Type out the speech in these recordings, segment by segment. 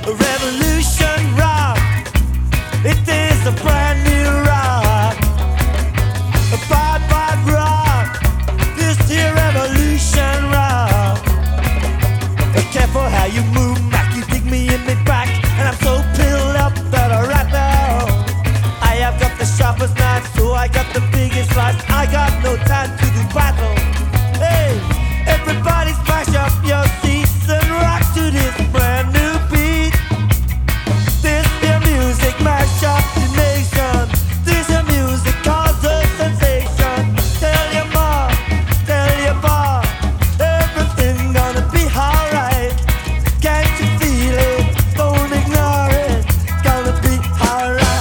Revolution rock. It is a brand new rock. A bad, bad rock. This here revolution rock. Be careful how you move, Mac. You dig me in me back, and I'm so pilled up that right now I have got the sharpest knife, so I got the biggest slice. I got no time to do battle. Hey, everybody smash up your seats and rock to this brand new beat. This here music mash up the nation. This here music causes sensation. Tell your mom, tell your pa, everything gonna be alright. Can't you feel it? Don't ignore it. Gonna be alright.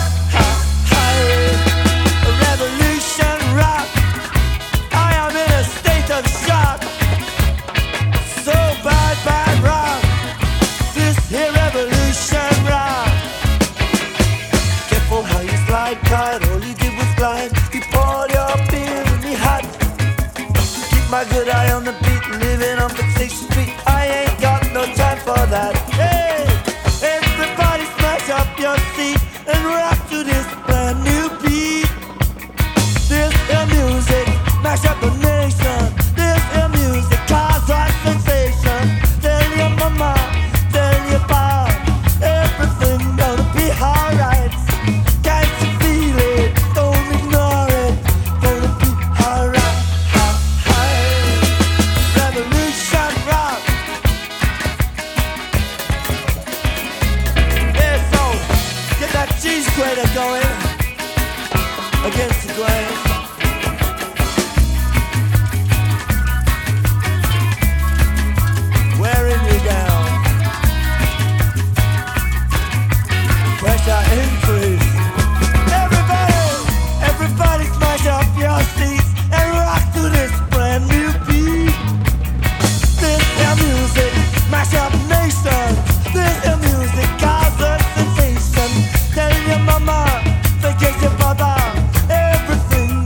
A revolution rock. I am in a state of shock. So bad, bad rock. This here revolution rock. Careful how you slide, Clyde. All you did was glide. You poured your beer in me hot. Keep my good eye on the beat, living on Fixation Street. I ain't got no time for that. Hey, everybody smash up your seat and rock to this brand new beat. This is music, mash up the nation. This is music, cause a sensation. Tell your mama, tell your pa, everything gonna be alright. Can't you feel it? Don't ignore it. Gonna be alright. Revolution rock. Yeah, so get that cheese grater going against the grain. Wearing you down. Pressure increase. Everybody smash up your seats and rock to this brand new beat. This is music, mash up nations. This is music, cause a sensation. Tell your mama, forget your papa, everything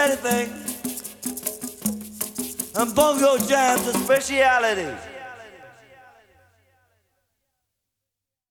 anything. And bongo jams are specialities.